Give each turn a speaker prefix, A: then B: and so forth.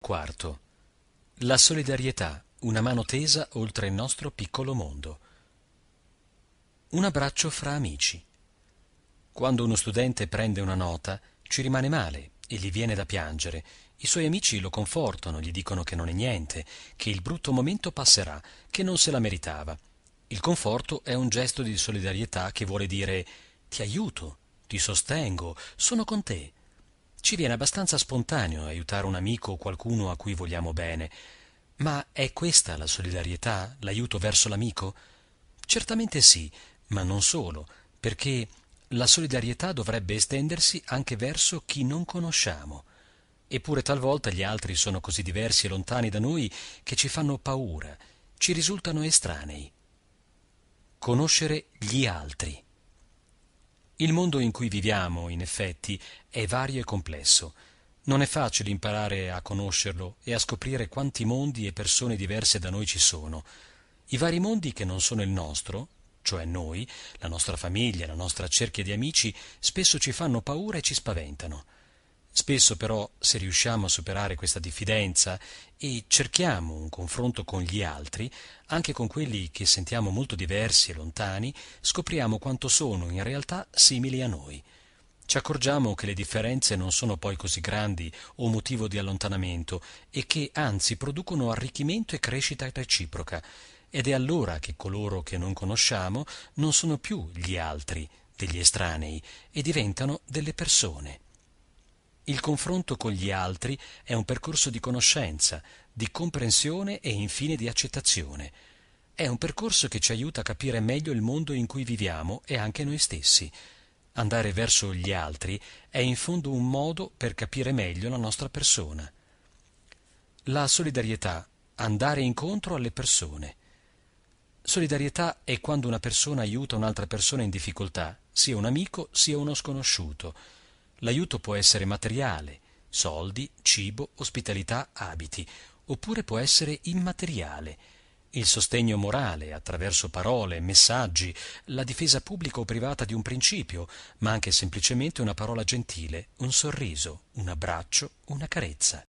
A: IV. La solidarietà, una mano tesa oltre il nostro piccolo mondo. Un abbraccio fra amici. Quando uno studente prende una nota, ci rimane male e gli viene da piangere. I suoi amici lo confortano, gli dicono che non è niente, che il brutto momento passerà, che non se la meritava. Il conforto è un gesto di solidarietà che vuole dire: ti aiuto, ti sostengo, sono con te. Ci viene abbastanza spontaneo aiutare un amico o qualcuno a cui vogliamo bene. Ma è questa la solidarietà, l'aiuto verso l'amico? Certamente sì, ma non solo, perché la solidarietà dovrebbe estendersi anche verso chi non conosciamo. Eppure talvolta gli altri sono così diversi e lontani da noi che ci fanno paura, ci risultano estranei. Conoscere gli altri. Il mondo in cui viviamo, in effetti, è vario e complesso. Non è facile imparare a conoscerlo e a scoprire quanti mondi e persone diverse da noi ci sono. I vari mondi che non sono il nostro, cioè noi, la nostra famiglia, la nostra cerchia di amici, spesso ci fanno paura e ci spaventano. Spesso però, se riusciamo a superare questa diffidenza e cerchiamo un confronto con gli altri, anche con quelli che sentiamo molto diversi e lontani, scopriamo quanto sono in realtà simili a noi. Ci accorgiamo che le differenze non sono poi così grandi o motivo di allontanamento e che anzi producono arricchimento e crescita reciproca. Ed è allora che coloro che non conosciamo non sono più gli altri, degli estranei, e diventano delle persone. Il confronto con gli altri è un percorso di conoscenza, di comprensione e infine di accettazione. È un percorso che ci aiuta a capire meglio il mondo in cui viviamo e anche noi stessi. Andare verso gli altri è in fondo un modo per capire meglio la nostra persona. La solidarietà, andare incontro alle persone. Solidarietà è quando una persona aiuta un'altra persona in difficoltà, sia un amico sia uno sconosciuto. L'aiuto può essere materiale, soldi, cibo, ospitalità, abiti, oppure può essere immateriale. Il sostegno morale, attraverso parole, messaggi, la difesa pubblica o privata di un principio, ma anche semplicemente una parola gentile, un sorriso, un abbraccio, una carezza.